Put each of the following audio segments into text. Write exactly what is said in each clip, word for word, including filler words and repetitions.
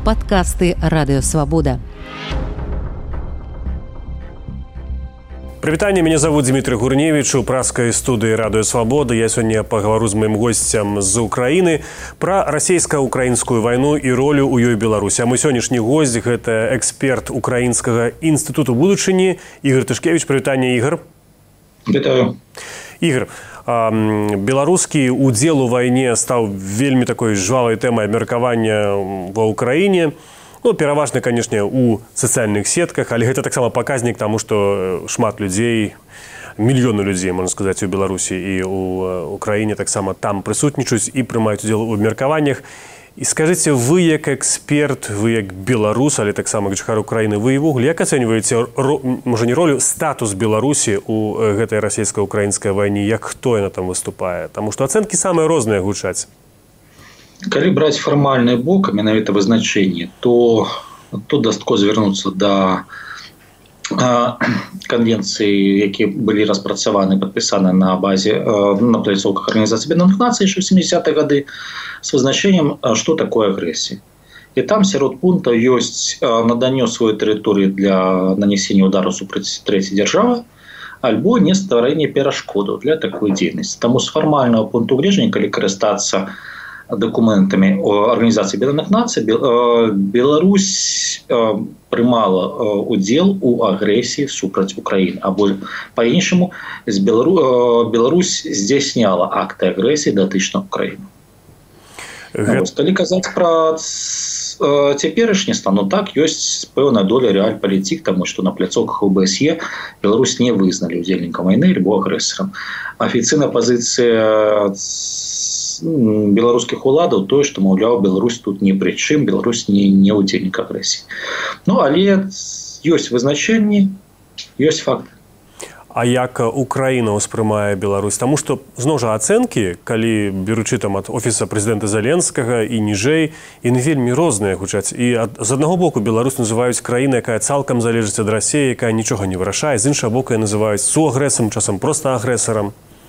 Падкасты Радыёвабода. Прывітанне, мяне зовут Дмітрый Гурневіч, у праскай студыі Радыёвабода. Я сёння пагавару з маім госцем з Украіны пра расійска-украінскую вайну і ролю ў ёй Беларусі. А мой сённяшні госць – гэта эксперт Украінскага інстытуту будучыні Ігор Тышкевіч. Прывітанне, Ігор. Вітаю. Ігор, беларускі удзел у вайне стаў вельмі такой жвавай тэмай абмеркавання ва ўкраіне. Ну, пераважна, канешне, у сацыяльных сетках, але гэта таксама паказнік таму, што шмат людзей, мільёны людзей, можна сказаць, у Беларусі і ў Украіне таксама там прысутнічаюць і прымаюць удзел у абмеркаваннях. І скажыце, вы як эксперт, вы як беларус, але таксама як жыхар Украіны, вы ўвогуле як ацэньваеце, можа не ролю, статус Беларусі ў гэтай расійска-украінскай вайне, як хто яна там выступае? Таму што ацэнкі самыя розныя гучаць. Калі браць фармальны бок, менавіта вызначэнне, то тут дастаткова звярнуцца да канвенцыі, якія былі распрацаваны, падпісаны на базе на пляцоўках Арганізацыі Аб'яднаных Нацый яшчэ ў сямідзесятыя гады з вызначэннем, што такое агрэсія. І там сярод пунктаў ёсць наданне сваёй тэрыторыі для нанесення удару супраць трэцяй дзяржавы, альбо не стварэнне перашкодаў для такой дзейнасці. Таму з фармальнага пункту гледжання, калі карыстацца документами Организации Объединенных Наций, Беларусь прымала удзел у агрэсіі супраць Украіны. Або па-іншаму, Беларусь здзяйсняла акты агрэсіі датычна Украіны. Гэта... Калі казаць пра цяперашні стан, ну так, ёсць пэўная доля рэальпалітык, таму што на пляцоўках о бэ эс е Беларусь не вызналі удзельнікам вайны альбо агрэсарам. Афіцыйная пазіцыя беларускіх уладаў тое, што, маўляў, Беларусь тут ні пры чым, Беларусь не, не удзельнік агрэсіі. Ну, але ёсць вызначэнні, ёсць факты. А як Украіна ўспрымае Беларусь? Таму што, зноў жа, ацэнкі, калі беручы там ад офіса прэзідэнта Зеленскага і ніжэй, яны вельмі розныя гучаць. І ад, з аднаго боку Беларусь называюць краіна, якая цалкам залежыць ад Расіі, якая нічога не вырашае, з іншага боку называюць суагрэсарам, часам проста агрэсарам.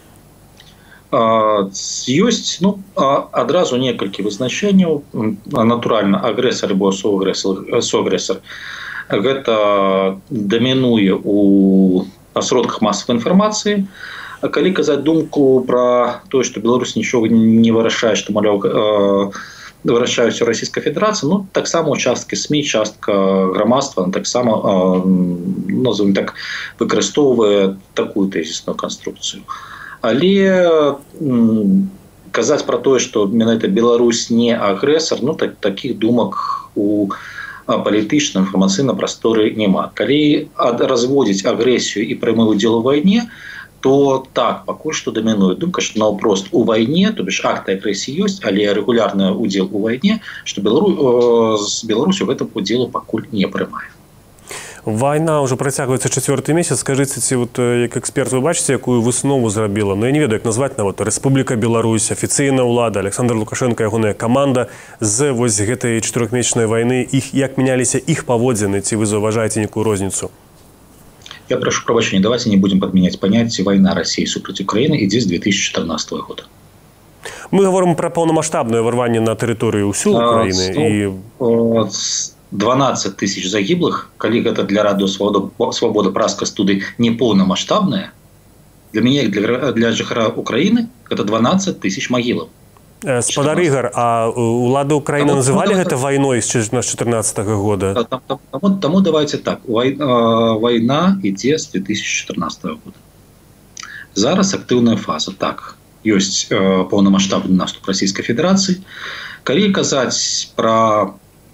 Ёсць, ну, адразу некалькі вызначэнняў. Натуральна, агрэсар або суагрэсар. Гэта дамінуе у сродках масавай інфармацыі. Калі казаць думку пра тое, што Беларусь нічога не вырашае, што, маўляў, вырашаюць у Расійскай Федэрацыі, ну, таксама часткі СМІ, частка грамадства, таксама, назовем так, выкарыстоўвае такую тэзісную канструкцыю. Але казаць пра тое, што менавіта Беларусь не агрэсар, ну, так, такіх думак у палітычнай інфармацыйнай прасторы няма. Калі разводзіць агрэсію і прямы удзел у вайне, то так, пакуль што дамінуе думка, што наўпрост у вайне, то бишь акты агрэсіі ёсць, але рэгулярны удзел у вайне, што Беларусь, Беларусь у гэтым удзелу пакуль не прымае. Вайна ўжо працягваецца чацвёрты месяц. Скажыце, ці вот як эксперт вы бачыце, якую выснову зрабіла? Ну, я не ведаю, як назваць, нават Рэспубліка Беларусь, афіцыйная ўлада, Александр Лукашенко, ягоная каманда з вось гэтай чатырохмесячнай вайны, іх як мяняліся іх паводзіны, ці вы заўважаеце некую розніцу? Я прошу прабачэння, давайте не будем падмяняць паняцце вайна Расіі супраць Украіны ідзе з две тысячи чатырнаццатага года. Мы гаворым пра паўнамаштабнае ўварванне на тэрыторыю ўсю Украіны і дванаццаць тысяч загіблых, калі гэта для Радыёвабода праска студыі не поўнамаштабная, для мяне, для, для жыхара Украіны, гэта дванаццаць тысяч магілаў. Спадар Ігор, а ўлады Украіны называлі гэта вайной з чатырнаццатага года? Таму, таму давайте так, вайна ідзе з две тысячи чатырнаццатага года. Зараз актыўная фаза, так, ёсць поўнамаштабны наступ Расійскай Федэрацыі. Калі казаць пра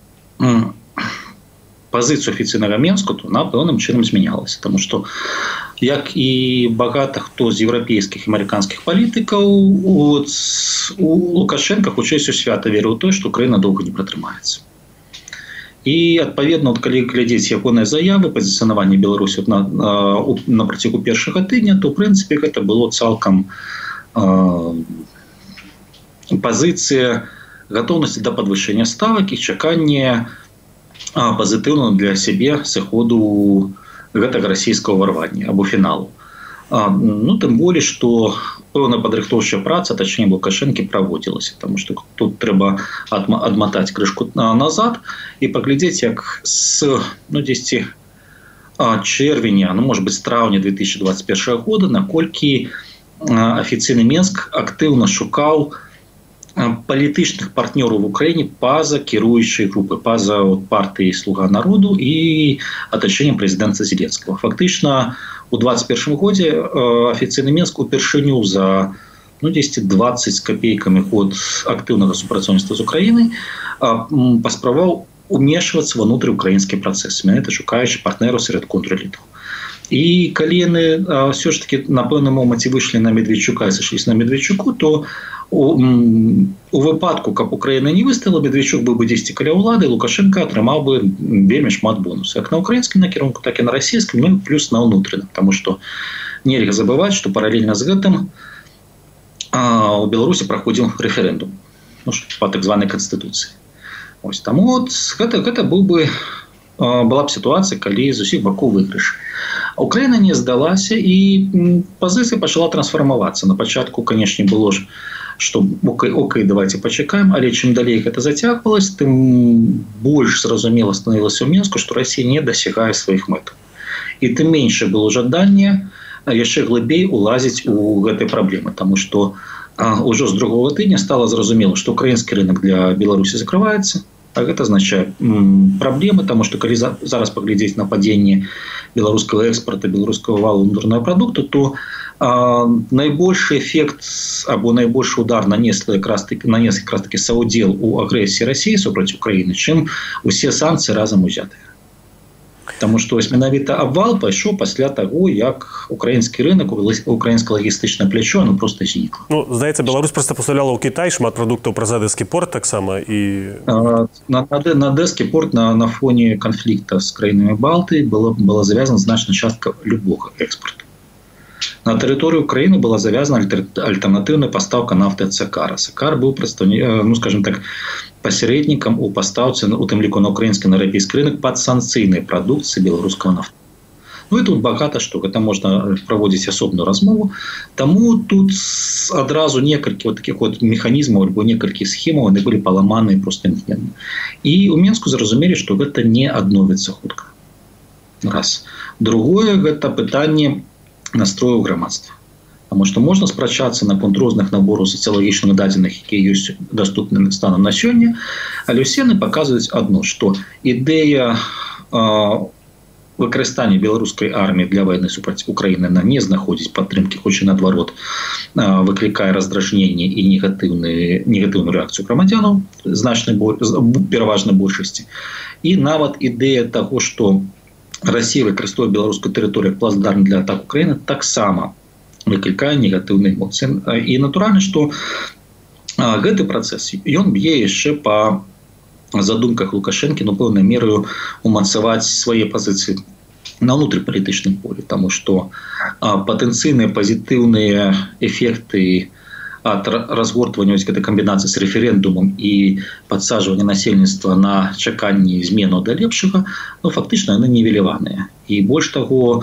пазіцыю афіцыйнага Менску, то на пэўным чынам змянялася, таму што, як і багата хто з еўрапейскіх і амерыканскіх палітыкаў, у, у Лукашенка хутчэй свята верыў у тое, што Украіна доўга не пратрымаецца. І, адпаведна, калі глядзець ягоныя заявы, пазіцыянаванне Беларусі на, на працягу першага тыдня, то, ў прынцыпе, гэта было цалкам э, пазіцыя гатоўнасці да падвышэння ставак і чаканне пазітыўна для сябе сыходу гэтага расійскага ўварвання або фіналу. Ну, тым болей, што пэўная падрыхтоўчая праца, точнее Лукашэнкі, праводзілася, таму што тут трэба адматаць крышку назад і паглядзець, як з ну, дзесьці чэрвеня, ну, может быть, з траўня две тысячи двадцать первого года, наколькі афіцыйны Менск актыўна шукаў палітычных партнёраў в Украіне па-за кіруючай групы, па-за партыі «Слуга народу» і атачэннем прэзідэнта Зеленскага. Фактычна, у двадцать первом годзе афіцыйны Менск упершыню за ну, дзесьці двадцать з копейкамі год актыўнага супрацоўніцтва з Украінай паспрабаваў умешвацца ва ўнутрыўкраінскія працэсы, менавіта шукаючы партнераў сярод контрэлітаў. І калі яны ўсё ж таки на пэўным моманце выйшлі на Медведчука і сышліся на Медведчуку, то у, у выпадку, каб Украіна не выстаяла, Медведчук быў бы дзесьці каля ўлады, Лукашенко атрымаў бы вельмі шмат бонусаў. Як на украінскім накірунку, так і на расійскім, ну плюс на ўнутраным. Таму што нельга забываць, што паралельна з гэтым а, у Беларусі праходзіў рэферэндум ну, па так званай канстытуцыі. Ось, таму от, гэта, гэта быў бы, а, была б сітуацыя, калі з усіх бакоў выйгрыш. Украіна не здалася і пазіцыя пачала трансфармавацца. На пачатку, канешне, было ж, што окей, окей, давайте пачакаем, але чым далей гэта зацягвалася, тым больш зразумела станавілася ў Менску, што Расія не дасягае сваіх мэтаў. І тым меншае было жаданне яшчэ глыбей улазіць у гэтай праблемы, таму што ўжо з другога тыдня стала зразумела, што украінскі рынок для Беларусі закрываецца. А гэта азначае праблемы, таму што калі зараз паглядзець на падзенне беларускага экспарта, беларускага валу ўнутранага прадукту, то а, найбольшы эфект або найбольшы удар нанеслі якраз таки нанес якраз таки саўдзел у агрэсіі Расіі супраць Украіны, чым усе санкцыі разам узятыя. Таму што менавіта абвал пайшоў пасля таго, як украінскі рынок, украінскае лагістычнае плячо, ну просто знікла. Ну, здаецца, Беларусь проста пастаўляла ў Кітай шмат прадуктаў праз Адэскі порт таксама і на, на Адэскі порт на, на фоне канфлікта з краінамі Балтыі была, была завязана значная частка любога экспорту. На тэрыторыі Украіны была завязана альтэрнатыўная пастаўка нафты ад Сакара. Сакар быў прадстаўнікам, ну скажем так, пасярэднікам у пастаўцы, у тым ліку на украінскі на еўрапейскі рынок пад санкцыйнай прадукцыі беларускага нафты. Ну і тут багата што, гэта можна праводзіць асобную размову. Таму тут адразу некалькі вот такіх вот механізмаў альбо некалькі схемаў, яны былі паламаны проста імгненна. І ў Менску зразумелі, што гэта не адновіцца хутка. Раз. Другое, гэта пытанне настрою грамадства. Таму што можна спрачацца наконт розных набораў сацыялагічных дадзеных, якія ёсць даступнымі станам на сёння, але ўсе яны паказваюць адно, што ідэя выкарыстання беларускай арміі для вайны супраць Украіны на не знаходзіць падтрымкі, хоць і наадварот выклікае раздражненне і негатыўную рэакцыю грамадзянаў значнай пераважнай большасці. І нават ідэя таго, што Расія выкарыстоўвае беларускую тэрыторыю як плацдарм для атак Украіны, таксама выклікае негатыўныя эмоцыі. І натуральна, што гэты працэс, ён б'е яшчэ па задумках Лукашэнкі, ну, пэўнай мераю умацаваць свае пазіцыі на ўнутрыпалітычным полі, таму што патэнцыйныя пазітыўныя эфекты ад разгортвання гэтай камбінацыі з рэферэндумам і падсаджвання насельніцтва на чаканні зменаў да лепшага, ну, фактычна яны нівеляваныя. І больш таго,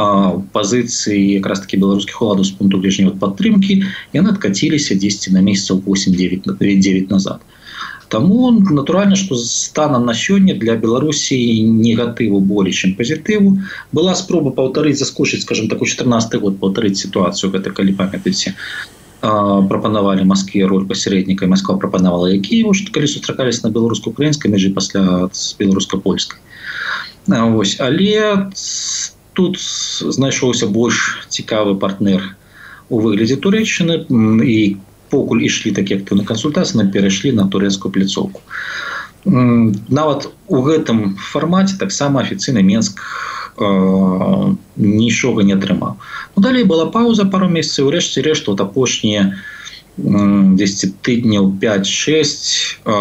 пазіцыі якраз такі беларускіх уладаў з пункту гледжання падтрымкі, яны адкаціліся дзесьці на месяцаў восемь-девять назад. Таму натуральна, што станам на сёння для Беларусі негатыву болей, чым пазітыву. Была спроба паўтарыць, заскочыць, скажем так, у чатырнаццаты год паўтарыць сітуацыю, гэта калі памятаеце, прапанавалі Маскве роль пасярэдніка, і Масква прапанавала і Кіеву, што калі сустракаліся на беларуска-украінскай мяжы пасля з беларуска-польскай. Вось, але тут знайшоўся больш цікавы партнер у выглядзе Турэччыны, і покуль ішлі такія актыўныя кансультацыі, перайшлі на турэцкую пляцоўку. Нават у гэтым фармаце таксама афіцыйны Менск э, нічога не атрымаў. Ну, далей была пауза пару месяцаў, урэшце рэшт, вот апошнія дзесьці тыдняў пять-шесть э,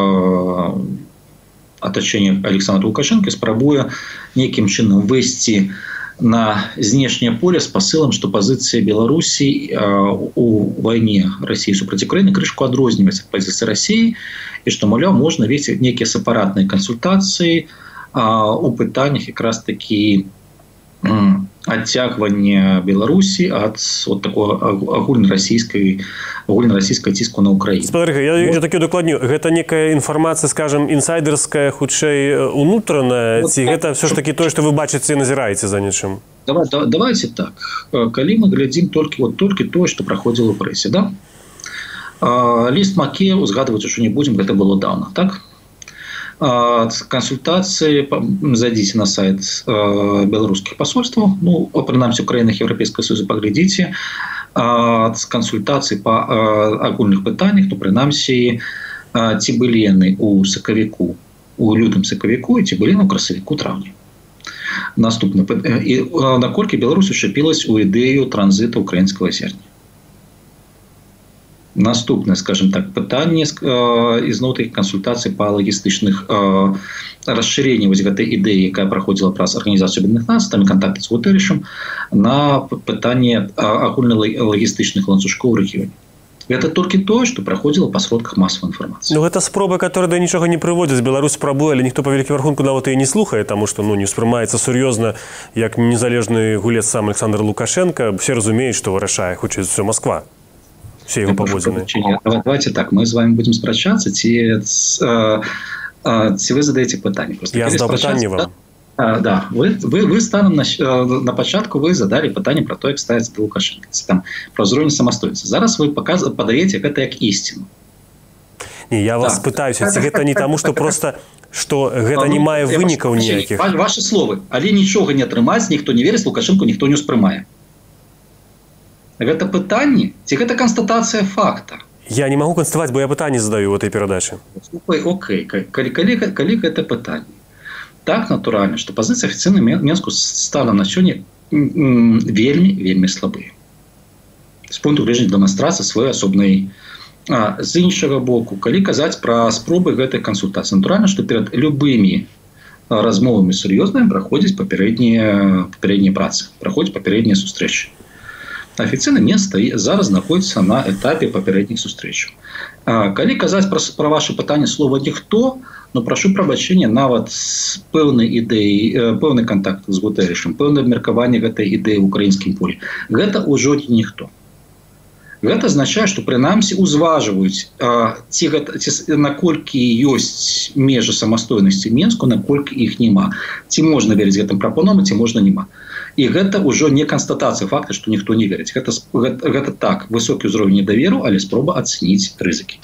атачэння Александра Лукашенко спрабуе нейкім чынам выйсці на знешняе поле з пасылам, што пазіцыя Беларусі э, у вайне Расіі супраць Украіны крышку адрозніваецца ад пазіцыі Расіі, і што, маўляў, можна весці нейкія сепаратныя кансультацыі э, у пытаннях якраз такі э, адцягвання Беларусі ад вот такого агульнарасійскай агульнарасійскай ціску на Украіну. Спадарка, я вот. такі дакладню, гэта некая інфармацыя, скажем, інсайдерская, хутчэй унутраная, вот, ці гэта все ж таки тое, што вы бачыце і назіраеце за нечым? Давай, да, давайте так. Калі мы глядзім толькі вот толькі тое, што праходзіла ў прэсе, да? А, ліст Маке, узгадваць ужо не будзем, гэта было даўно, так? Консультации, зайдите на сайт белорусских посольств, ну, принаймні в країнах Європейського Союзу, поглядите, консультации по агульных питаннях, то принаймні ті були яны у сакавіку, у лютым сакавіку, і ті були у красавіку травні. Наступне, і наколькі Беларусь ушчепилась у ідею транзиту українського зерня. Наступне, скажем так, питання ізноў таких консультацій по лагістичних розширеннях ось гэтай ідеї, яка проходила праз Організацію Об'єднаних Націй, там контакти з Гутерішем, на питання агульно-лагістичних ланцюжков у регіоні. Это толькі тое, што праходзіла па сродках масавай інфармацыі. Ну, гэта спробы, которые да нічога не прыводзяць. Беларусь спрабуе, але ніхто па вялікім рахунку нават і не слухае, таму што ну, не ўспрымаецца сур'ёзна, як незалежны гулец сам Александр Лукашенко. Все разумеюць, што вырашае, хутчэй за ўсё, Москва. Все его побудзены. Давайте так, мы с вами будем спрачаться, ці, ці вы задаете пытанне. Я задал пытанне вам. Да, да. Вы, вы, вы станом на, на початку вы задали пытанне про то, як ставіцца да Лукашенко. Там, про ўзровень самастойнасці. Зараз вы показ, падаеце гэта як ісціну. Не, я вас так. пытаюся, ці гэта не таму, што просто што гэта не мае вынікаў ніякіх. Ваши словы, але нічога не атрымаць, ніхто не верыць, Лукашенко ніхто не ўспрымае. Гэта пытанне, ці гэта канстатацыя факта? Я не могу констатаваць, бо я пытанне задаю в этой перадаче. Окей, калі, калі, калі гэта пытанне. Так, натуральна, што пазіцыі афіцыйна Менску стала на сёння вельмі, вельмі слабыя. З пункту гледжання дэманстрацыі сваёй асобнай. А з іншага боку, калі казаць пра спробы гэтай кансультацыі, натуральна, што перад любымі размовамі сур'ёзнымі праходзіць папярэднія, папярэднія працы, праходзіць папярэднія сустрэчы. Афіцыйна место зараз знаходзіцца на этапе папярэдніх сустрэчаў. Калі казаць пра, пра ваше пытанне слова «ніхто», но прашу прабачэння, нават з пэўнай ідэі, пэўны кантакт з Гутэрышам, пэўнае абмеркаванне гэтай ідэі ў украінскім полі. Гэта ўжо не ніхто. Гэта азначае, што прынамсі ўзважваюць, ці, ці наколькі ёсць межы самастойнасці Менску, наколькі іх няма. Ці можна верыць гэтым прапановам, ці можна няма. І гэта ўжо не канстатацыя факта, што ніхто не верыць. Гэта, гэта, гэта так, высокі ўзровень недаверу, але спроба ацэніць рызыкі.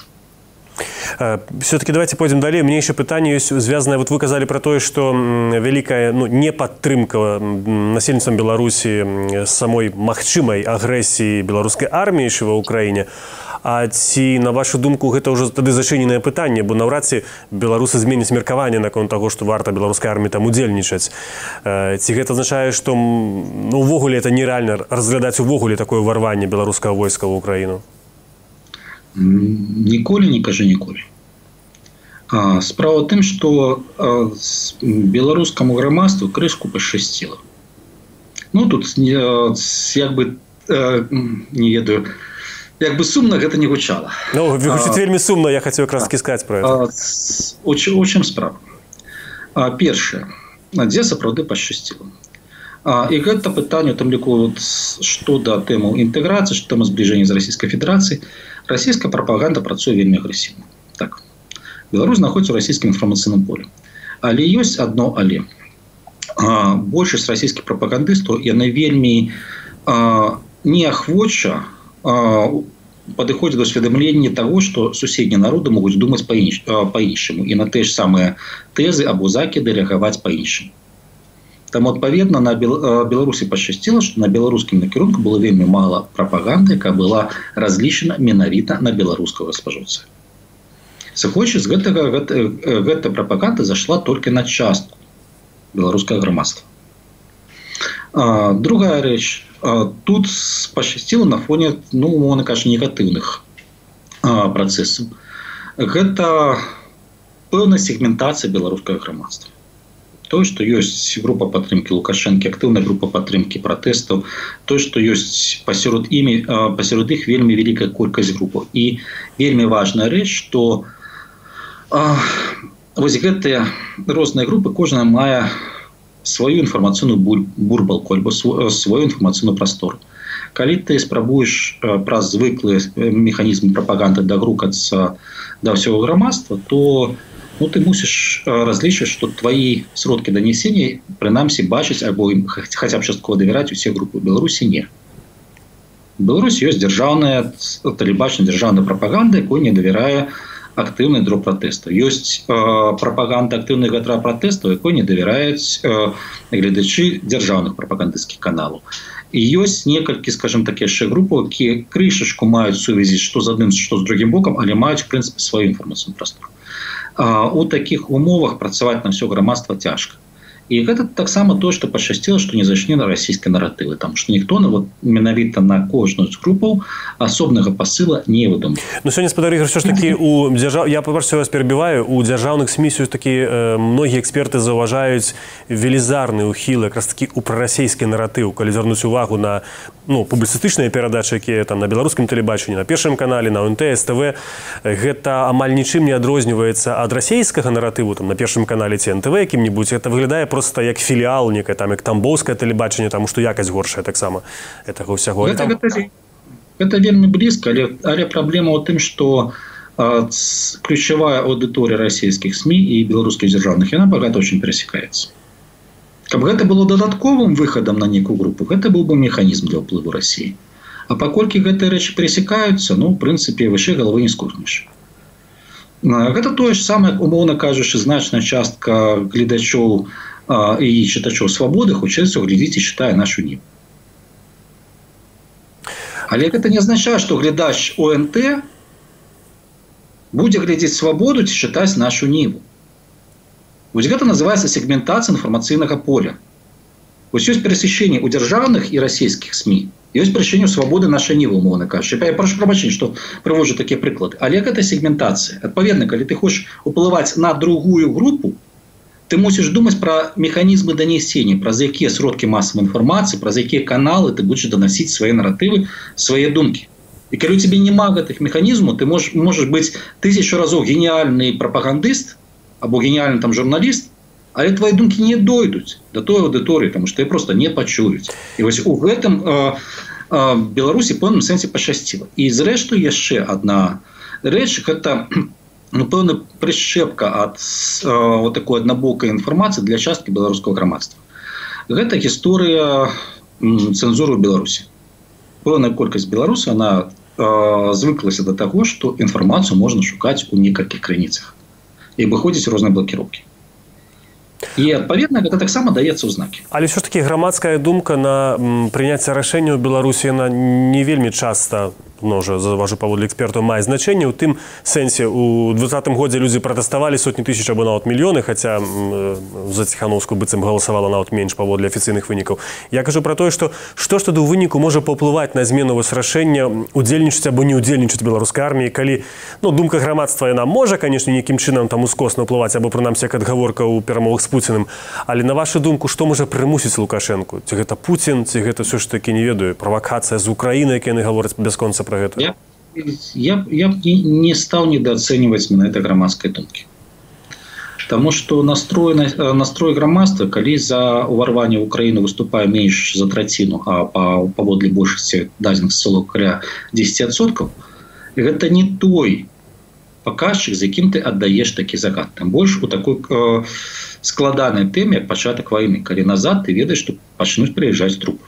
Все-таки давайте пойдем далее. Мне еще пытание есть связанное, вот вы сказали про то, что великая ну, не подтрымка насельніцтвам Беларусі самой магчымай агрэсіі беларускай арміі ва Украіне. А ці, на вашу думку, гэта ўжо тады зачыненае пытанне, бо наўрад ці беларусы зменяць меркаванне наконт таго, што варта беларускай арміі там удзельнічаць. Ці гэта азначае, што ну, увогуле это нереальна разглядаць увогуле такое ўварванне беларускага войска ў Украіну? Ніколі не кажу ніколі. Справа ў тым, што беларускаму грамадству крышку пашчасціла. Ну, тут як бы, не ведаю, як бы сумна гэта не гучала. Ну, гучыць вельмі сумна, я хацеў якраз такі сказаць пра гэта. У чым справа? Першае, дзе сапраўды пашчасціла. І гэта пытанне, там ліку, што да тэму інтэграцыі, што тэму збліжэння з Расійскай Федэрацыяй. Расійская прапаганда працуе вельмі агрэсіўна. Так. Беларусь знаходзіцца ў расійскім інфармацыйным полі. Але ёсць адно але. Большасць расійскіх прапагандыстаў, яны вельмі неахвоча падыходзяць да ўсведамлення таго, што суседнія народы могуць думаць па-іншаму і на тыя ж самыя тэзы або закіды рэагаваць па-іншаму. Таму, адпаведна, на Беларусі пашчасціла, што на беларускім накірунку было вельмі мала прапаганды, якая была разлічана менавіта на беларускага спажыўца. Сыходзячы з гэтага, гэта, гэта прапаганда зайшла толькі на частку беларускага грамадства. Другая рэч, тут пашчасціла на фоне, ну, умоўна кажучы, негатыўных працэсаў. Гэта пэўная сегментацыя беларускага грамадства. То, што ёсць група падтрымкі Лукашэнкі, актыўная група падтрымкі пратэстаў, то, што ёсць пасярод імі, пасярод іх вельмі вялікая колькасць групаў. І вельмі важная рэч, што а, вось гэтыя розныя групы, кожная мае сваю інфармацыйную бурбалку альбо сваю інфармацыйную прастору. Калі ты спрабуеш праз звыклыя механізмы прапаганды дагрукацца да ўсяго грамадства, то ну, ты мусіш разлічыць, што твои сродкі данесення прынамсі бачыць альбо ім хаця б часткова давяраць усе групы. Беларусі не. Беларусь ёсць дзяржаўная тэлебачанне, дзяржаўная прапаганда, якой не давярае актыўны дроб пратэсту. Ёсць э, прапаганда актыўнага ядра пратэсту, якой не давяраюць э, гледачы дзяржаўных прапагандысцкіх каналаў. І ёсць некалькі, скажем так, яшчэ групаў, якія крышачку маюць сувязі што з адным, што з другім бокам, але маюць, в прынцыпе, сваю інфармацыйную прастору. А, у такіх умовах працаваць на ўсё грамадства цяжка. І гэта таксама тое, што пашчасціла, што не зайшлі на расійскія наратывы, там што ніхто ну, вот, менавіта на кожную з групаў асобнага пасыла не выдумаў. Ну сёння, спадар Ігор, ўсё ж такі у дзяржав... я па-перше вас перабіваю, у дзяржаўных СМІ ўсё ж такі э, многія эксперты заўважаюць велізарны ўхіл якраз такі у прарасійскі наратыў, калі звярнуць увагу на ну, публіцыстычныя перадачы, якія там на беларускім тэлебачанні, на першым канале, на ОНТ, СТВ, гэта амаль нічым не адрозніваецца ад расійскага наратыву там на першым канале ці эн тэ вэ якім-небудзь. Гэта выглядае просто як філіал некае, там як тамбоўскае тэлебачанне, таму што якасць горшая таксама гэтага ўсяго. Гэта, там... гэта, гэта вельмі блізка, але, але праблема ў тым, што а, ключавая аўдыторыя расійскіх СМІ і беларускіх дзяржаўных, яна багата очень перасекаецца. Каб гэта было дадатковым выхадам на некую групу, гэта быў бы механізм для ўплыву Расіі. А паколькі гэтыя рэчы перасекаюцца, ну, в прынцыпе, вышэй галавы не скуркнеш. Гэта тое ж самае, умоўна кажучы, значная частка гледачоў а, і чытачоў свабоды хутчэй глядзіць і чытае нашу ніву. Але гэта не азначае, што глядач ОНТ будзе глядзець свабоду ці чытаць нашу ніву. Вось гэта называецца сегментацыя інфармацыйнага поля. Вось ёсць перасечэнне ў дзяржаўных і расійскіх СМІ. Ёсць перасечэнне свабоды нашай нівы, умоўна кажучы. Я прашу прабачэння, што прыводжу такія прыклады. Але гэта сегментацыя. Адпаведна, калі ты хочаш уплываць на другую групу, ты мусіш думаць пра механізмы данесення, праз якія сродкі масавай інфармацыі, праз якія каналы ты будзеш данасіць свае наратывы, свае думкі. І калі у цябе няма гэтых механізмаў, ты можаш, можаш быць тысячу разоў геніальны прапагандыст, або геніальны там журналіст, але твои думкі не дойдуць до той аўдыторыі, тому што просто не пачуюць. І вось у гэтым э, э, Беларусі пэўным сэнсе пашчасціла. І зрэшты яшчэ адна рэч, гэта ну, пэўна прышчэпка ад э, вот такой аднабокай інфармацыі для часткі беларускага грамадства. Гэта гісторыя м, цэнзуры ў Беларусі. Пэўная колькасць беларусаў, она э, звыклася да таго, што інфармацыю можна шукаць у некалькіх крыніцах і выходзіць розныя блакіроўкі. І, адпаведна, гэта таксама даецца ў знакі. Але ўсё ж такі грамадская думка на прыняцце рашэння ў Беларусі, яна не вельмі часта, ну, уже заўважу паводле экспертаў, мае значэнне. У тым сэнсе, у двадцатым годзе людзі пратэставалі сотні тысяч або нават мільёны, хаця за Ціхановскую быццам галасавала нават менш паводле афіцыйных вынікаў. Я кажу пра тое, што што ж тады ў выніку можа паўплываць на змену вось рашэння удзельнічаць або не удзельнічаць беларускай арміі, калі ну, думка грамадства яна можа, канешне, нейкім чынам там ускосна ўплываць, або прынамсі як адгаворка ў перамовах з Пуціным. Але на вашу думку, што можа прымусіць Лукашэнку? Ці гэта Пуцін, ці гэта ўсё ж такі, не ведаю, правакацыя з Украіны, якія яны гавораць бясконца пра гэта? Я, я, я б не, не стаў недооцэньваць менавіта грамадскай думкі. Таму што настрой, настрой грамадства, калі за ўварванне ў Украіну выступае менш за траціну, а паводле большасці дадзеных соцыялог каля дзесяць адсоткаў, гэта не той паказчык, з якім ты аддаеш такі загад. Там больш у такой э, складанай тэме, як пачатак вайны, калі назад ты ведаеш, што пачнуць прыязджаць трупы.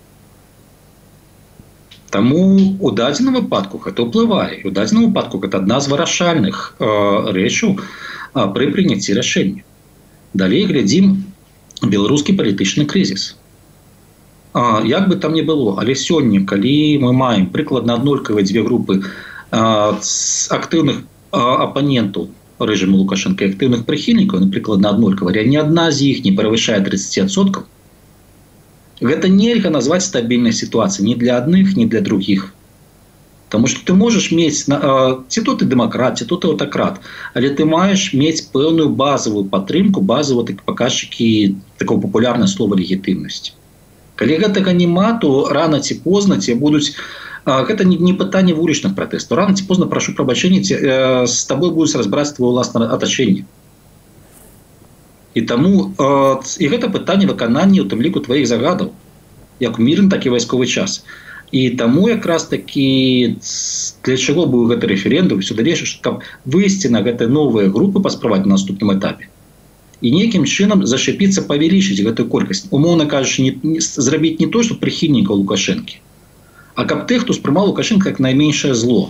Таму у дадзеным выпадку гэта ўплывае. У дадзеным выпадку гэта адна з вырашальных э, рэчаў э, пры прыняцці рашэння. Далей глядзім беларускі палітычны крызіс. А, як бы там не было, але сёння, калі мы маем прыкладна аднолькавыя дзве групы а, з актыўных а, апанентаў рэжыму Лукашэнка і актыўных прыхільнікаў, прыкладна аднолькавыя, ні адна з іх не перавышае тридцать адсоткаў, гэта нельга назваць стабільнай сітуацыяй ні для адных, ні для другіх. Таму што ты можаш мець, ці то ты дэмакрат, ці то ты аўтакрат, але ты маеш мець пэўную базавую падтрымку, базавыя паказчыкі такого папулярнае слова легітымнасці. Калі гэтага няма, то рана ці позна ці будуць, гэта не пытанне вулічных пратэстаў, рана ці позна, прашу прабачэння, з табой будуць разбіраць твоё ўласнае атачэнне. І таму і гэта пытанне выканання, у тым ліку, тваіх загадаў, як у мірны, так і вайсковы час. І таму якраз такі для чаго быў гэты рэферэндум, все далейшае, каб выйсці на гэтыя новыя групы, паспрабаваць на наступным этапе. І нейкім чынам зашчапіцца, павялічыць гэтую колькасць. Умоўна кажучы, не, не, зрабіць не то, што прыхільнікаў Лукашэнкі, а каб тых, хто спрымаў Лукашенка як найменшае зло.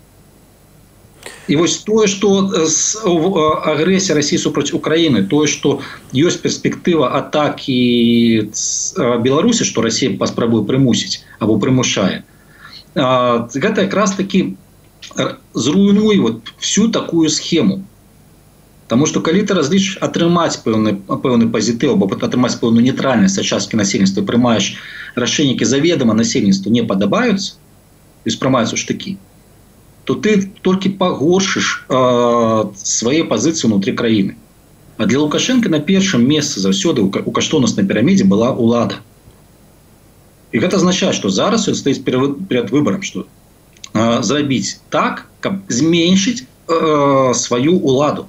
І вось тое, што агрэсія Расіі супраць Украіны, тое, што ёсць перспектыва атакі Беларусі, што Расія паспрабуе прымусіць або прымушае, гэта якраз такі зруйнуе вот всю такую схему. Таму што калі ты разлічыш атрымаць пэўны, пэўны пазітыў або атрымаць пэўную нейтральнасць ад часткі насельніцтва, прымаеш рашэнні, які заведама насельніцтву не падабаюцца і спрымаюцца ў штыкі, то ты толькі пагоршыш э, свае пазіцыі ўнутры краіны. А для Лукашэнка на першым месцы заўсёды у каштоўнаснай пірамідзе была ўлада. І гэта азначае, што зараз ён стаіць перад выбарам, што э, зрабіць так, каб зменшыць э, сваю ўладу.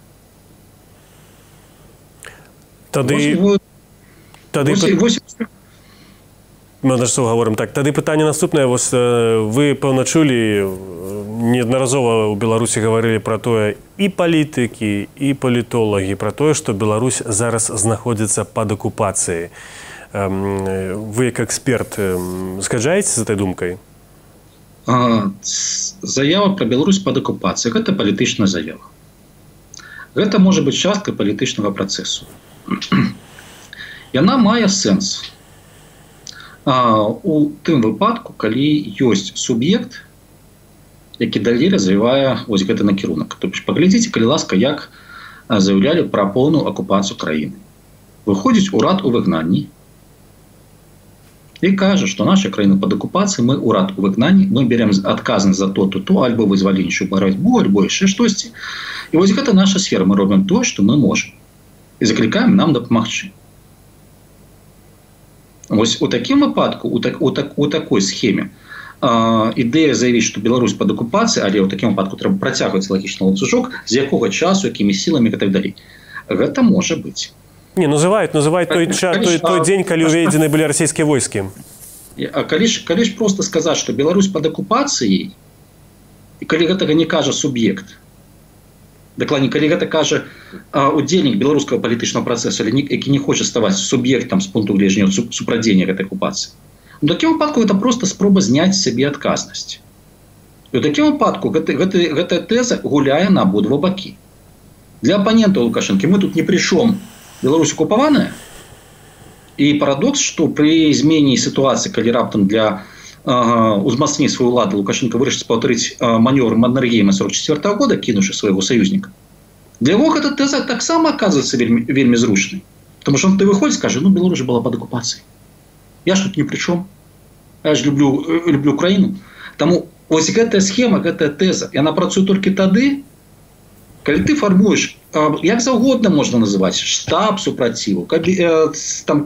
Тады... Вось, Тады... вось, вось... Мы на што гаворым так. Тады пытанне наступнае. Вось, вы, пэўна, чулі, неаднаразова ў Беларусі гаварылі пра тое і палітыкі, і палітолагі, пра тое, што Беларусь зараз знаходзіцца пад акупацыяй. Вы, як эксперт, згаджаеце з этой думкай? Заява пра Беларусь пад акупацыяй – гэта палітычная заява. Гэта можа быць часткай палітычнага працэсу. Яна мае сэнс у тым выпадку, калі ёсць суб'ект, які далей развівае вось гэты накірунак. То бишь, паглядзіце, калі ласка, як заяўлялі пра поўную акупацыю краіны. Выходзіць урад у выгнанні і кажа, што наша краіна пад акупацыяй, мы урад у выгнанні, мы берем адказнасць за то, то, то, альбо вызваленчую барацьбу, альбо яшчэ штосьці. І вось гэта наша сфера, мы робім тое, што мы можам. І заклікаем нам дапамагчы. Вось у такім выпадку, у, так, у, так, у такой схеме, э, ідэя заявіць, што Беларусь пад акупацыяй, але ў такім выпадку трэба працягваць лагічны ланцужок, з якога часу, якімі сіламі і так далей. Гэта можа быць. Не, называюць, называюць той, той, той дзень, калі ўведзены былі расійскія войскі. А калі ж, калі ж проста сказаць, што Беларусь пад акупацыяй, і калі гэтага не кажа суб'ект, дакладней, калі гэта кажа удзельнік беларускага палітычнага працэсу, які не хоча ставаць суб'ектам з пункту гледжання супрадзення гэтай акупацыі, у такім выпадку гэта проста спроба зняць сабе адказнасць. І ў такім выпадку гэта, гэта, гэтая тэза гуляе на абодва бакі. Для апанентаў Лукашэнкі мы тут не пры чым. Беларусь акупаваная. І парадокс, што пры змене сітуацыі, калі раптам для узмацнення сваёй улады Лукашенко вырашыць паўтарыць манёвр Маннергейма сорок четвёртого года, кінуўшы свайго саюзніка. Для яго гэта тэза таксама аказваецца вельмі, вельмі зручнай. Таму што ты выходзіць, скажа, ну Беларусь была пад акупацыяй. Я ж тут не пры чым. Я ж люблю, люблю Украіну. Таму вось гэтая схема, гэтая тэза, яна працуе толькі тады, калі ты фармуеш, як заўгодна можна называць, штаб супраціву, там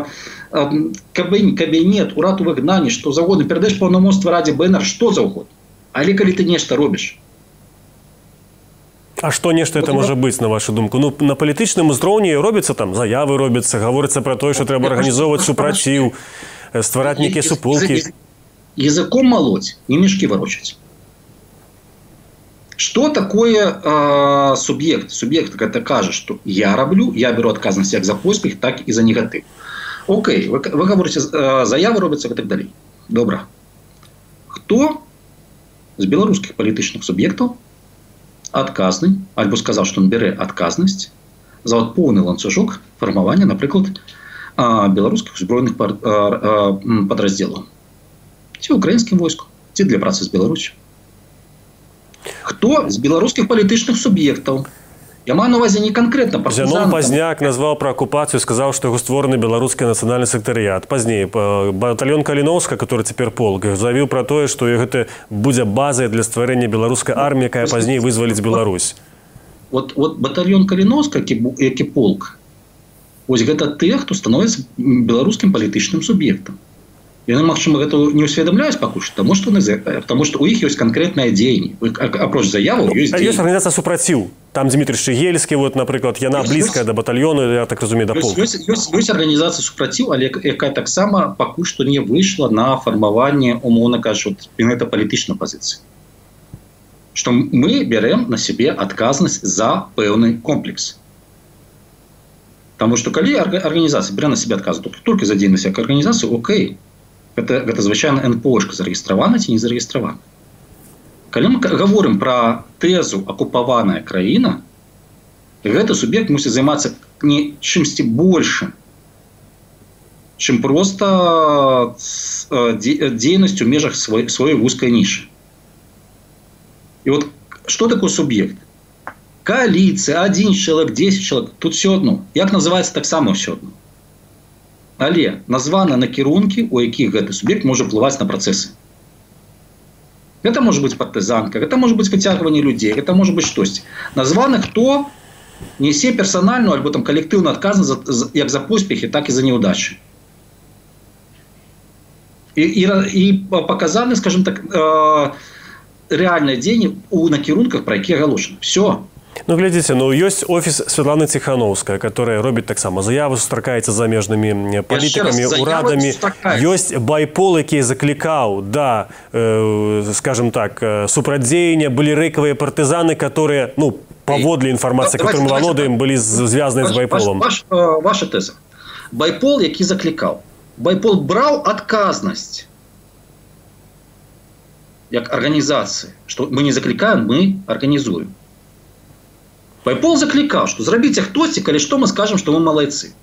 кабінет, урад у выгнанні, што заўгодна, перадаеш паўнамоцтва Радзе БНР, што заўгодна. Але калі ты нешта робіш. А што нешта это можа быць, на вашу думку? Ну, на палітычным узроўні робіцца там, заявы робяцца, гаворыцца пра тое, што трэба арганізоўваць супраціў, ствараць нейкія суполкі. Языком малоць, не мешкі варочаць. Что такое э, субъект? Субъект это кажа, что я раблю, я беру адказнасць як за поспех, так и за негатыв. Окей, вы, вы говорите, э, заявы робяцца и так далее. Добра. Хто з беларускіх палітычных суб'ектаў адказны, альбо сказаў, што ён бярэ адказнасць за вот поўны ланцужок фармавання, напрыклад, э, беларускіх узброеных э, э, падраздзелаў. Ці украінскім войску, ці для працы з Беларусью. Хто з беларускіх палітычных суб'ектаў? Я маю на увазе не канкрэтна партызан. Зянон Пазняк назваў пра акупацыю, сказаў, што яго створаны беларускі нацыянальны сектарыят. Пазней батальён Каліноўска, который цяпер полк, заявіў пра тое, што гэта будзе базай для стварэння беларускай арміі, якая пазней вызваліць Беларусь. Вот, вот батальён Каліноўска, які, які полк, вось гэта тыя, хто становіцца беларускім палітычным суб'ектам. Яны, магчыма, гэта не ўсведамляюць пакуль што, таму што потому што у іх ёсць канкрэтнае дзеянне. Апроч заяваў ёсць дзеянне. Ёсць арганізацыя супраціў. Там Дмітрий Шчыгельскі, вот, напрыклад, яна блізкая да батальёну, я так разумею, да полку. Ёсць, ёсць, ёсць арганізацыя супраціў, але якая таксама пакуль што не выйшла на фармаванне, умоўна кажучы, гэта палітычнай пазіцыі. Што мы бярэм на сябе адказнасць за пэўны комплекс. Таму што калі арганізацыя бярэ на сябе адказнасць толькі за дзейнасць як арганізацыі, окей. Гэта, гэта звычайна эн пэ о-шка зарэгістравана ці не зарэгістравана. Калі мы гаворым пра тэзу акупаваная краіна, гэты суб'ект мусіць займацца не чымсьці большым, чым проста дзейнасцю ў межах свой, сваёй вузкай нішы. І вот што такое суб'ект? Коаліцыя, адзін чалавек, дзесяць чалавек, тут все адно. Як называецца, таксама ўсё адно. Але названы накірункі, у якіх гэты суб'ект можа ўплываць на працэсы. Гэта можа быць партызанка, гэта можа быць выцягванне людзей, гэта можа быць штосьці. Названы хто несе персанальную альбо там калектыўную адказнасць як за поспехі, так і за няўдачы. І, і, і паказаны, скажем так, э, рэальныя дзеянні ў накірунках, пра якія агалошаны. Все. Ну, глядзіце, ну, ёсць офіс Святланы Ціхановскай, которая робіць таксама заявы, сустракаецца з замежнымі палітыкамі, урадамі. Ёсць байпол, які заклікаў, да, э, скажем так, супрадзеяння, былі рэкавыя партызаны, которые, ну, паводле інфармацыі, которую мы валодаем, былі звязаны з байполом. Ваш, ваш, ваша тэза. Байпол, які заклікаў. Байпол браў адказнасць як арганізацыі, што мы не заклікаем, мы арганізуем. Байпол заклікаў, што зрабіце хтосьці, калі што мы скажам, што мы малайцы.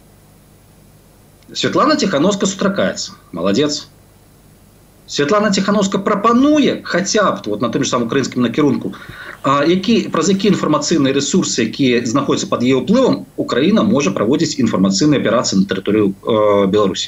Святлана Ціхановская сустракаецца. Маладзец. Святлана Ціхановская прапануе хаця б вот, на тым же самым украінскім накірунку, а, які, праз якія інфармацыйныя рэсурсы, якія знаходзяцца пад яе ўплывам, Украіна можа праводзіць інфармацыйныя аперацыі на тэрыторыі э, Беларусі.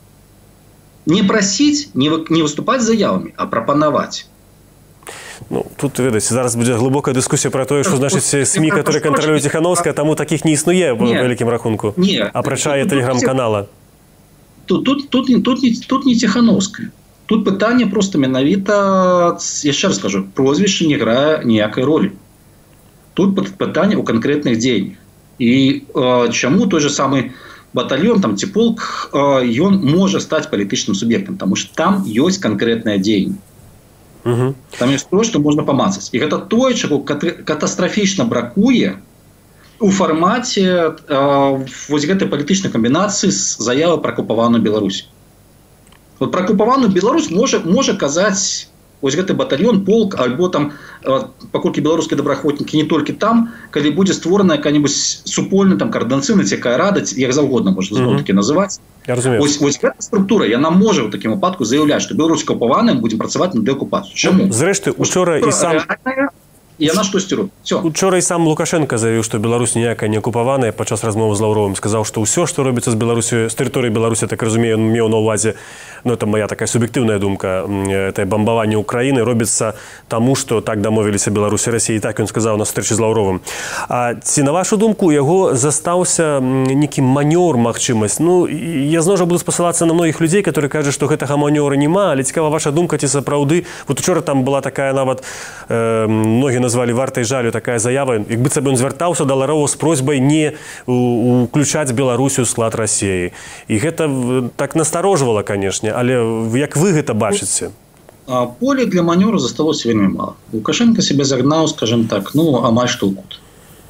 Не прасіць, не, вы, не выступаць з заявамі, а прапанаваць. Ну, тут, ведаеце, зараз будзе глыбокая дыскусія пра тое, што значыць СМІ, которые кантралююць Ціхановская, таму такіх не існуе ў вялікім рахунку. Апрача тэлеграм-канала. Тут, тут, тут, тут, не, тут не Ціхановская. Тут пытанне проста менавіта, яшчэ раз скажу, прозвішча не грае ніякай ролі. Тут пытанне ў канкрэтных дзеяннях. І э, чаму той же самы батальён там, ці полк, э, ён можа стаць палітычным суб'ектам, таму што там ёсць канкрэтнае дзеянне. Угу. Там ёсць тое, што можна памацаць. І гэта тое, чаго катастрафічна бракуе у фармаце э, вось гэтай палітычнай камбінацыі з заявы пра акупаваную Беларусь. Вот пра акупаваную Беларусь можа, можа казаць вось гэты батальён, полк, альбо там, э, паколькі беларускія добраахвотнікі не толькі там, калі будзе створана якая-небудзь супольная там каардынацыйная ці якая рада, як заўгодна можна зноў такі называць. Вось, вось гэта структура, яна можа ў такім выпадку заяўляць, што Беларусь акупаваная, будзем працаваць на дэакупацыю. Чаму? Зрэшты, учора і сам... І яна штосьці робіць. Учора і сам Лукашенко заявіў, што Беларусь ніякая не акупаваная, падчас размовы з Лаўровым сказаў, што ўсё, што робіцца з Беларусю, з тэрыторыі Беларусі, так разумею, он меў на ўвазе, ну, это моя такая суб'ектыўная думка, это бамбаванне Украіны робіцца таму, што так дамовіліся Беларусь і Расія, і так ён сказаў на сустрэчы з Лаўровым. А ці, на вашу думку, у яго застаўся некі манёр, магчымасць? Ну, я зноў жа буду спасылацца на многіх людзей, которые кажуць, што гэтага манёра няма, але цікава ваша думка, ці сапраўды. Вот учора там была такая нават, э, многі назвалі вартай жалю такая заява, як быццам ён звяртаўся да Лаўрова з просьбай не уключаць Беларусю ў склад Расіі. І гэта так насторожвала, канешне, але як вы гэта бачыце? Поле для манёру засталося вельмі мала. Лукашенко себе загнаў, скажем так, ну, амаль што ў кут.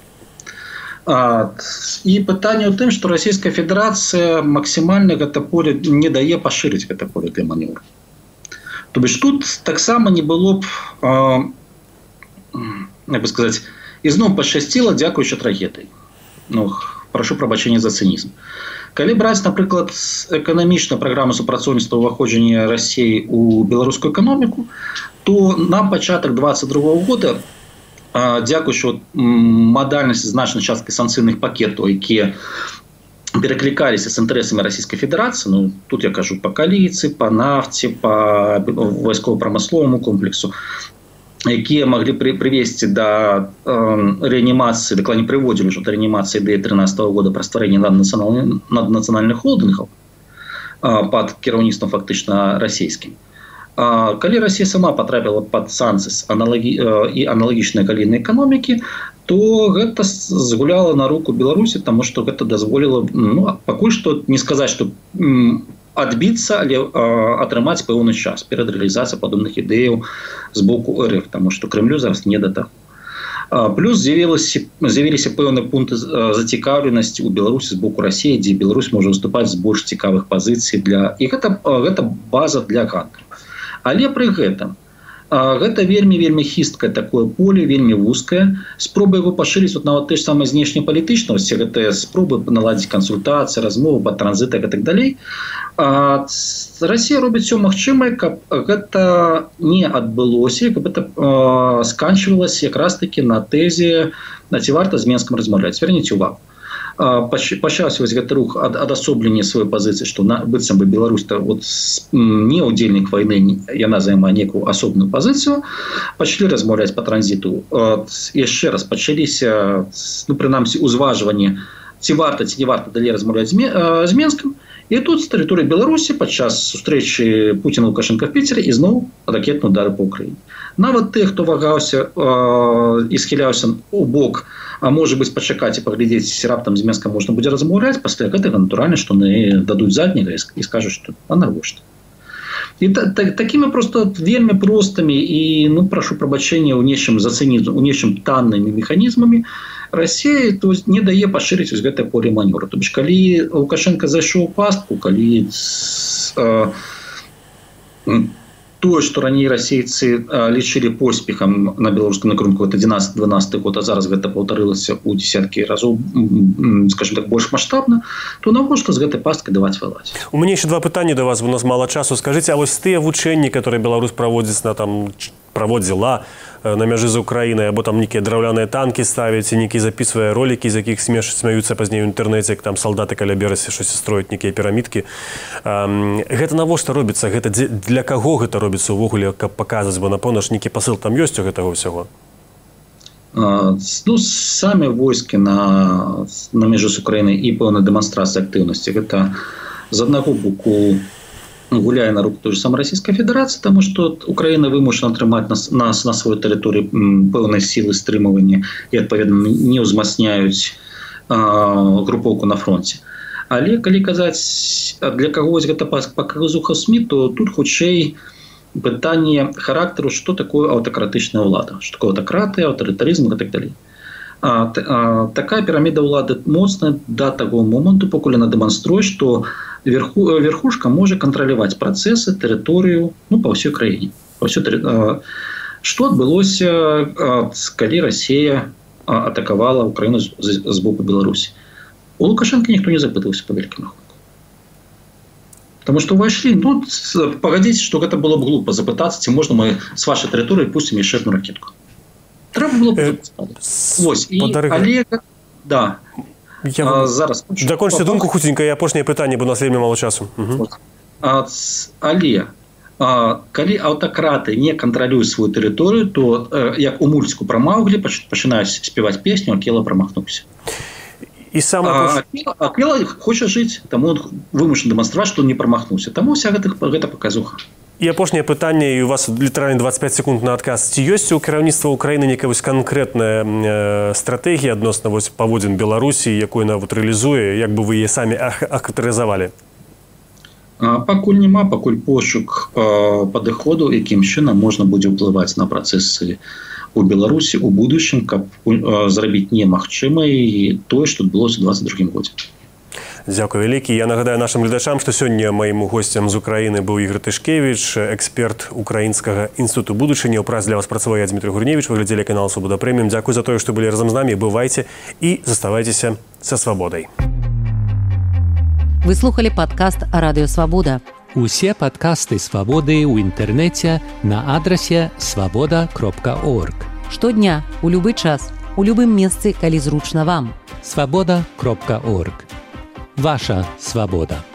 І пытанне ў тым, што Расійская Федэрацыя максімальна гэта поле не дае пашырыць гэта поле для манёру. То бишь тут таксама не было б, як бы сказаць, ізноў пашчасціла, дзякуючы трагедыі. Ну, прашу прабачэння за цынізм. Калі браць, напрыклад, эканамічную праграму супрацоўніцтва ўваходжання Расіі ў беларускую эканоміку, то на пачатак двадцать другого года, дзякуючы мадальнасці значнай часткі санкцыйных пакетаў, якія пераклікаліся з інтарэсамі Расійскай Федэрацыі, ну, тут я кажу па коаліцыі, па нафце, па вайскова-прамысловаму комплексу, якія маглі прывесці да э, рэанімацыі, дакладней прыводзілі ўжо да рэанімацыі ідэі трынаццатого года пра стварэнне наднацыянальных холдынгаў, пад кіраўніцтвам фактычна расійскім. Калі Расія сама патрапіла пад санкцыі аналагі... і аналагічныя калійныя эканомікі, то гэта згуляла на руку Беларусі, таму што гэта дазволіла, ну, пакуль што не сказаць, што адбіцца, але атрымаць пэўны час перад рэалізацыяй падобных ідэяў з боку РФ, таму што Крымлю зараз не да таго. Плюс з'явіліся, з'явіліся пэўныя пункты зацікаўленасці ў Беларусі з боку Расіі, дзе Беларусь можа выступаць з больш цікавых пазіцый для... І гэта, гэта база для гандлю. Але пры гэтым гэта вельмі-вельмі хісткае такое поле, вельмі вузкае. Спробы яго пашырыць вот нават той ж самай знешнепалітычнасці, гэтыя спробы наладзіць кансультацыі, размовы па транзітах і так далей. Расія робіць усё магчымае, каб гэта не адбылося, каб гэта сканчвалася якраз такі на тэзе, ці варта з Менскам размаўляць. Зверніце ўвагу. Пачаўся вось гэты рух ад адасоблення сваёй пазіцыі, што быццам бы Беларусь вот, не ўдзельнік вайны, яна займае некую асобную пазіцыю. Пачалі размаўляць па транзіту. Яшчэ раз пачаліся, ну, прынамсі, узважванні, ці варта, ці не варта далей размаўляць з Менскам. І тут з тэрыторыі Беларусі падчас сустрэчы Пуціна і Лукашенка в Піцері ізноў ракетны удар па Ўкраіне. Нават тых, хто вагаўся і схіляўся у бок, а можа быць пачакаць і паглядзець, раптам з Менскам можна будзе размаўляць, пасля гэтага натуральна, што яны дадуць задняга і скажуць, што а навошта. І такімі проста вельмі простымі і, ну, прашу прабачэння ў нечым зацэніць, у нечым таннымі механізмамі Расія не дае пашырыць вось гэтае поле манёвру. То бишь, калі Лукашенко зайшоў у пастку, калі тое, што раней расейцы лічылі поспехам на беларускім накірунку, это адзінаццаты-дванаццаты год, а зараз гэта паўтарылася ў дзесяткі разоў, скажем так, больш маштабна, то навошта з гэтай пасткай даваць вылазіць? У мяне яшчэ два пытанні да вас, бо у нас мала часу. Скажыце, а вось тыя вучэнні, которые Беларусь праводзіць на там праводзіла на мяжы з Украінай, або там нейкія драўляныя танкі ставяць, і нейкі запісвае ролікі, з якіх смяюцца пазней у інтэрнэце, як там салдаты каля берасе щось строяць, нейкія пірамідкі. Гэта навошта робіцца? Гэта для каго гэта робіцца ўвогуле, каб паказаць, бо напэўна ж нейкі пасыл там ёсць у гэтага ўсяго? Ну, самі войскі на, на мяжы з Украінай і пэўна дэманстрацыя актыўнасці. Гэта з аднаго боку гуляе на руку той же самой Расійскай Федэрацыі, таму што Украіна вымушана атрымаць на, на, на сваёй тэрыторыі пэўнай сілы стрымавання і, адпаведна, не ўзмацняюць а, групоўку на фронте. Але калі казаць, для кагось гэта паказуха СМІ, то тут хутчэй пытанне характару, што такое аўтакратычная ўлада, што такое аўтакратыя, аўтарытарызм і так далей. А, а, такая піраміда ўлады моцная да таго моманту, пакуль яна дэманструе, што Верху, верхушка може кантраляваць працэсы, тэрыторыю, ну, па ўсёй краіне. Па ўсёй тэры... Што адбылося, калі Расія атакавала Украіну з, з боку Беларусі? У Лукашенка ніхто не запытаўся па вялікім рахунку. Таму што ўвайшлі, ну, пагадзіце, што гэта было б глупа запытацца, ці можна мы з вашай тэрыторыі пусцім яшчэ адну ракетку. Трэба было б запытацца. Вось, і, але... Да. Я а, зараз дакончыце думку хуценька, і апошняе пытанне, бо у нас вельмі мало часу. Угу. А, але а, калі аўтакраты не кантралююць сваю тэрыторыю, то а, як у мультику пра Мауглі пачынаюць спяваць песню, Акела прамахнуўся. І сам а, Акела, Акела хоча жыць, таму он вымушаны дэманстраваць, што не прамахнуўся. Таму вся гэта, гэта паказуха. І апошняе пытанне, і у вас літаральна дваццаць пяць секунд на адказ. Ці ёсць у кіраўніцтва Украіны некая канкрэтная э, стратэгія адносна паводзін Беларусі, якую яна рэалізуе, як бы вы яе самі ахарактарызавалі? Пакуль няма, пакуль пошук э, падыходу, якім чынам можна будзе ўплываць на працэсы у Беларусі у будучым, каб э, зрабіць немагчымай тое, што адбылося ў дваццаць другім годзе. Дзякуй вялікі. Я нагадаю нашим гледачам, што сёння маім госцем з Украіны быў Ігор Тышкевіч, эксперт Украінскага інстытуту будучыні. У праз для вас працаваў я, Дмітрий Гурневич. Вы глядзелі канал Свабода Прэміум. Дзякуй за тое, што былі разам з намі. Бывайце і заставайцеся са свабодай. Вы слухали падкаст Радыё Свабода. Усе падкасты Свабоды ў інтэрнэце на адрасе свабода кропка орг. Штодня, у любы час, у любым месцы, калі зручна вам. свабода кропка орг. Ваша свобода.